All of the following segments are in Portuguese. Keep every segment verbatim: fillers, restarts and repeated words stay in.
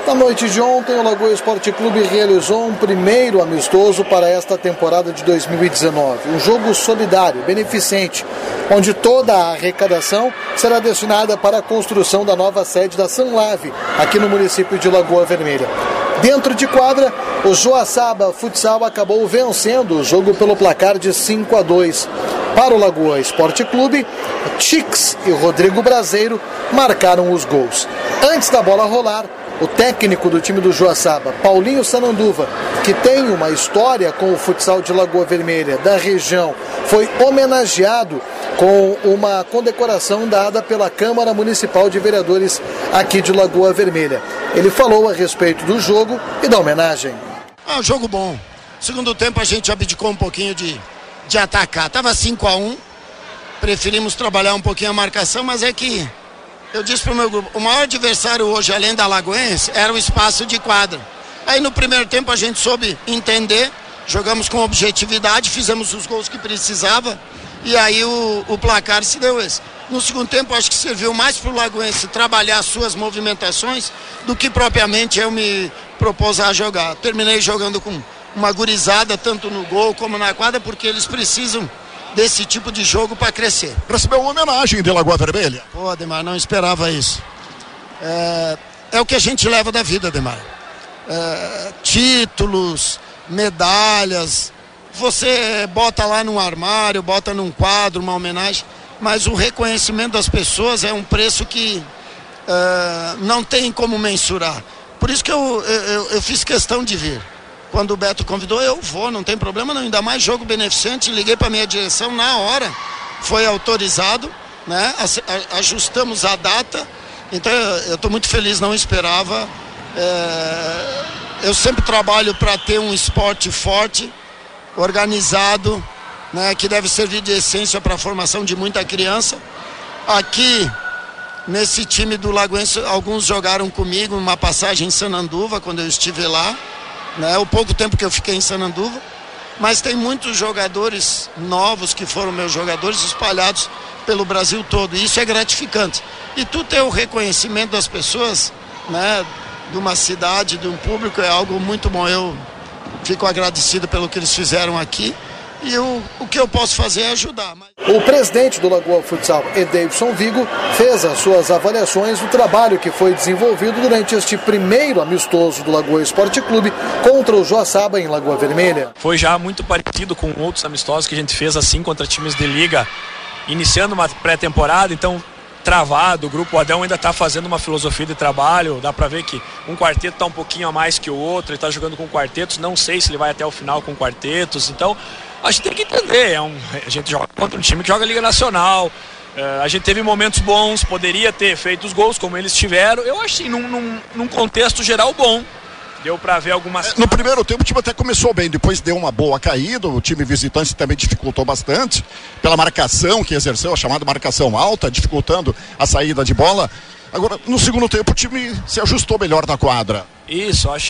Na noite de ontem, o Lagoa Esporte Clube realizou um primeiro amistoso para esta temporada de dois mil e dezenove. Um jogo solidário, beneficente, onde toda a arrecadação será destinada para a construção da nova sede da Sanlave, aqui no município de Lagoa Vermelha. Dentro de quadra, o Joaçaba Futsal acabou vencendo o jogo pelo placar de cinco a dois. Para o Lagoa Esporte Clube, Chix e Rodrigo Braseiro marcaram os gols. Antes da bola rolar, o técnico do time do Joaçaba, Paulinho Sananduva, que tem uma história com o futsal de Lagoa Vermelha da região, foi homenageado com uma condecoração dada pela Câmara Municipal de Vereadores aqui de Lagoa Vermelha. Ele falou a respeito do jogo e da homenagem. Ah, jogo bom. Segundo tempo a gente abdicou um pouquinho de, de atacar. Tava cinco a um, preferimos trabalhar um pouquinho a marcação, mas é que eu disse pro meu grupo, o maior adversário hoje, além da Lagoense, era o espaço de quadra. Aí no primeiro tempo a gente soube entender, jogamos com objetividade, fizemos os gols que precisava, e aí o, o placar se deu esse. No segundo tempo acho que serviu mais pro Lagoense trabalhar suas movimentações do que propriamente eu me propus a jogar. Terminei jogando com uma gurizada, tanto no gol como na quadra, porque eles precisam desse tipo de jogo para crescer. Recebeu uma homenagem de Lagoa Vermelha. Pô, Ademar, não esperava isso. É, é o que a gente leva da vida, Ademar. É, títulos, medalhas, você bota lá num armário, bota num quadro, uma homenagem, mas o reconhecimento das pessoas é um preço que é, não tem como mensurar. Por isso que eu, eu, eu fiz questão de vir. Quando o Beto convidou, eu vou, não tem problema não, ainda mais jogo beneficente, liguei para minha direção na hora, foi autorizado, né? Ajustamos a data, então eu estou muito feliz, não esperava. É... Eu sempre trabalho para ter um esporte forte, organizado, né? Que deve servir de essência para a formação de muita criança. Aqui, nesse time do Lagoense, alguns jogaram comigo uma passagem em Sananduva, quando eu estive lá. Né, o pouco tempo que eu fiquei em Sananduva, mas tem muitos jogadores novos que foram meus jogadores espalhados pelo Brasil todo, e isso é gratificante. E tu ter o reconhecimento das pessoas, né, de uma cidade, de um público, é algo muito bom. Eu fico agradecido pelo que eles fizeram aqui, e eu, o que eu posso fazer é ajudar. Mas... O presidente do Lagoa Futsal, Edeilson Vigo, fez as suas avaliações do trabalho que foi desenvolvido durante este primeiro amistoso do Lagoa Esporte Clube contra o Joaçaba em Lagoa Vermelha. Foi já muito parecido com outros amistosos que a gente fez assim contra times de liga, iniciando uma pré-temporada, então travado, o grupo Adão ainda está fazendo uma filosofia de trabalho, dá para ver que um quarteto está um pouquinho a mais que o outro, ele está jogando com quartetos, não sei se ele vai até o final com quartetos, então a gente tem que entender, é um, a gente joga contra um time que joga Liga Nacional, uh, a gente teve momentos bons, poderia ter feito os gols como eles tiveram, eu acho assim, num, num, num contexto geral bom. Deu para ver algumas... No primeiro tempo o time até começou bem, depois deu uma boa caída, o time visitante também dificultou bastante, pela marcação que exerceu, a chamada marcação alta, dificultando a saída de bola. Agora, no segundo tempo o time se ajustou melhor na quadra. Isso, acho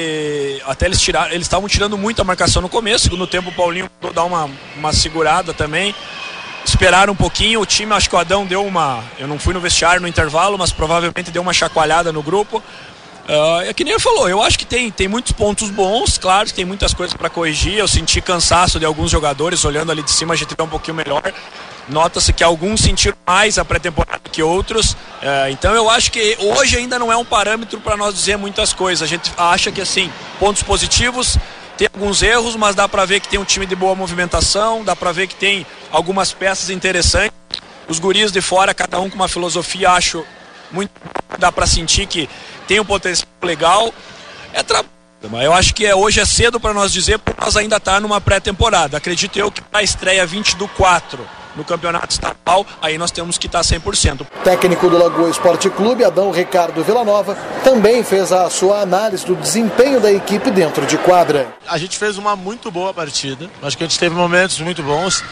que até eles tiraram, eles estavam tirando muito a marcação no começo, segundo tempo o Paulinho dá uma, uma segurada também. Esperaram um pouquinho, o time, acho que o Adão deu uma... Eu não fui no vestiário no intervalo, mas provavelmente deu uma chacoalhada no grupo. Uh, é que nem ele falou, eu acho que tem, tem muitos pontos bons, claro que tem muitas coisas para corrigir. Eu senti cansaço de alguns jogadores, olhando ali de cima a gente vê um pouquinho melhor. Nota-se que alguns sentiram mais a pré-temporada que outros, uh, então eu acho que hoje ainda não é um parâmetro para nós dizer muitas coisas. A gente acha que assim, pontos positivos, tem alguns erros, mas dá para ver que tem um time de boa movimentação, dá para ver que tem algumas peças interessantes. Os guris de fora, cada um com uma filosofia, acho muito, dá para sentir que tem um potencial legal. É trabalho. Eu acho que é, hoje é cedo para nós dizer, porque nós ainda está numa pré-temporada. Acredito eu que para a estreia vinte do quatro no campeonato estadual, aí nós temos que estar cem por cento. O técnico do Lagoa Esporte Clube, Adão Ricardo Villanova, também fez a sua análise do desempenho da equipe dentro de quadra. A gente fez uma muito boa partida, acho que a gente teve momentos muito bons.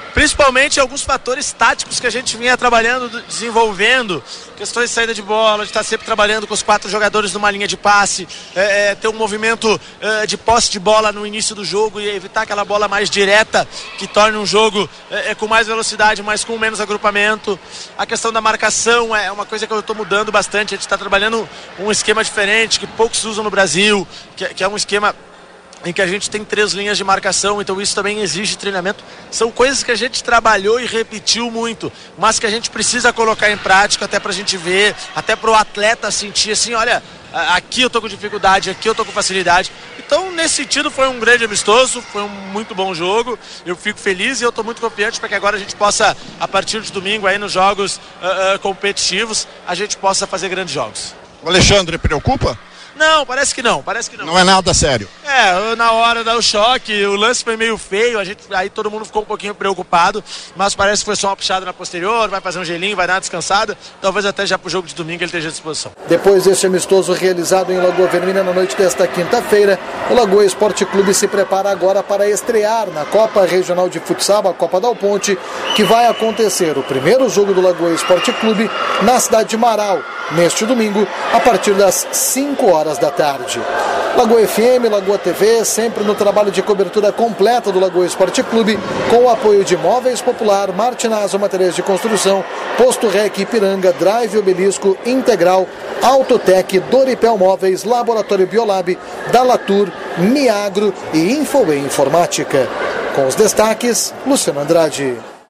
principalmente alguns fatores táticos que a gente vinha trabalhando, desenvolvendo, questões de saída de bola, de estar sempre trabalhando com os quatro jogadores numa linha de passe, é, é, ter um movimento é, de posse de bola no início do jogo e evitar aquela bola mais direta que torne um jogo é, é, com mais velocidade, mas com menos agrupamento. A questão da marcação é uma coisa que eu estou mudando bastante, a gente está trabalhando um esquema diferente que poucos usam no Brasil, que, que é um esquema em que a gente tem três linhas de marcação, então isso também exige treinamento. São coisas que a gente trabalhou e repetiu muito, mas que a gente precisa colocar em prática até pra gente ver, até pro atleta sentir assim, olha, aqui eu tô com dificuldade, aqui eu tô com facilidade. Então, nesse sentido, foi um grande amistoso, foi um muito bom jogo, eu fico feliz e eu tô muito confiante para que agora a gente possa, a partir de domingo, aí nos jogos uh, uh, competitivos, a gente possa fazer grandes jogos. O Alexandre preocupa? Não, parece que não, parece que não. Não é nada sério. É, na hora dá o choque, o lance foi meio feio, a gente, aí todo mundo ficou um pouquinho preocupado, mas parece que foi só uma puxada na posterior, vai fazer um gelinho, vai dar uma descansada, talvez até já pro jogo de domingo ele esteja à disposição. Depois deste amistoso realizado em Lagoa Vermelha na noite desta quinta-feira, o Lagoa Esporte Clube se prepara agora para estrear na Copa Regional de Futsal, a Copa Dal Ponte, que vai acontecer o primeiro jogo do Lagoa Esporte Clube na cidade de Marau, neste domingo, a partir das cinco horas da tarde. Lagoa F M, Lagoa T V, sempre no trabalho de cobertura completa do Lagoa Esporte Clube, com o apoio de Móveis Popular, Martinazzo Materiais de Construção, Posto Rec Ipiranga, Drive Obelisco, Integral, Autotec, Doripel Móveis, Laboratório Biolab, Dalatur, Miagro e Infoway Informática. Com os destaques, Luciano Andrade.